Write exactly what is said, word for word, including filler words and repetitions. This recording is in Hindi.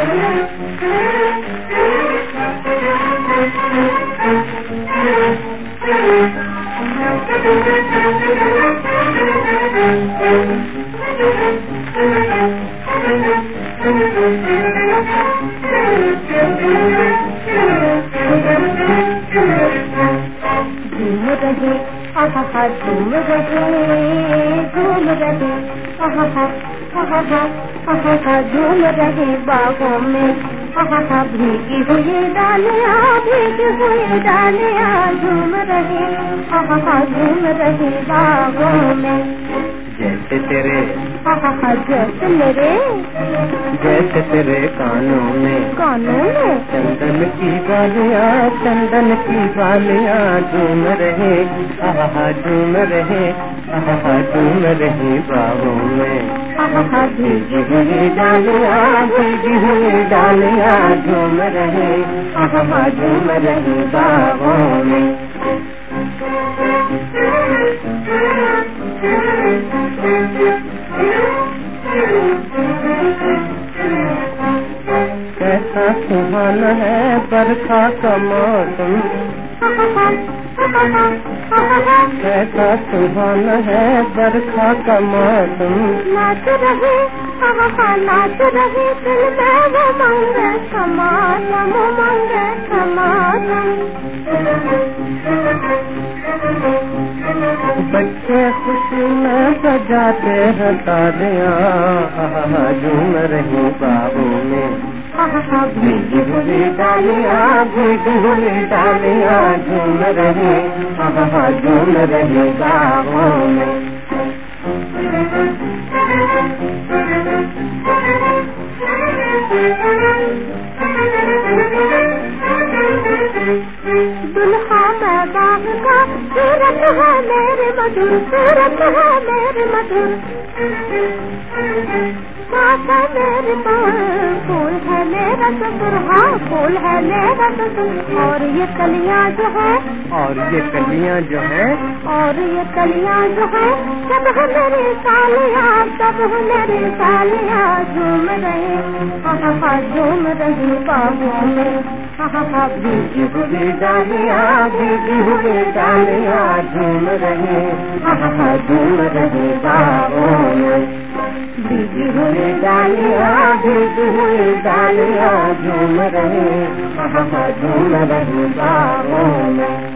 झूम रहे झूम रहे आहा आहा आहा झूम रहे बागों में आहा भीगी हुई डालियां भीगी हुई डालियां झूम रहे आहा झूम रहे बागों में। जैसे तेरे आहा जैसे मेरे जैसे तेरे कानों में कानों में चंदन की बालियां चंदन की बालियां झूम रहे आहा झूम रहे आहा झूम रहे बाहों में। आहा भीगी हुई डालियां भीगी हुई डालियां झूम रहे आहा झूम रहे बाहों में। कैसा सुहाना है बरखा का मौसम कैसा सुहाना है बरखा का मौसम। नाच रहे नाच रहे दिल में वो मंगे समागम मंगे समागम। बच्चे खुशी में बजाते हैं तालियां झूम रही बाहों में। भीगी हुई डालियां भीगी हुई डालियां झूम रही आहा झूम रही बाहों में। दुल्हा मैं बाग का सूरत है मेरे मधुर सूरत है मेरे मधुर माता मेरे फूल है मेरा ससुर हाँ फूल है मेरा ससुर। और ये कलियां जो है और ये कलियां जो है और ये कलियां जो है सब है मेरी सालियां सब है मेरी सालियां झूम रहे आहा झूम रही बाहों में। आहा भीगी हुई डालियां भीगी हुई डालियां झूम रही आहा झूम रही बाहों में। भीगी हुई डालियां भीगी हुई डालियां झूम रही आहा झूम रही बाहों में।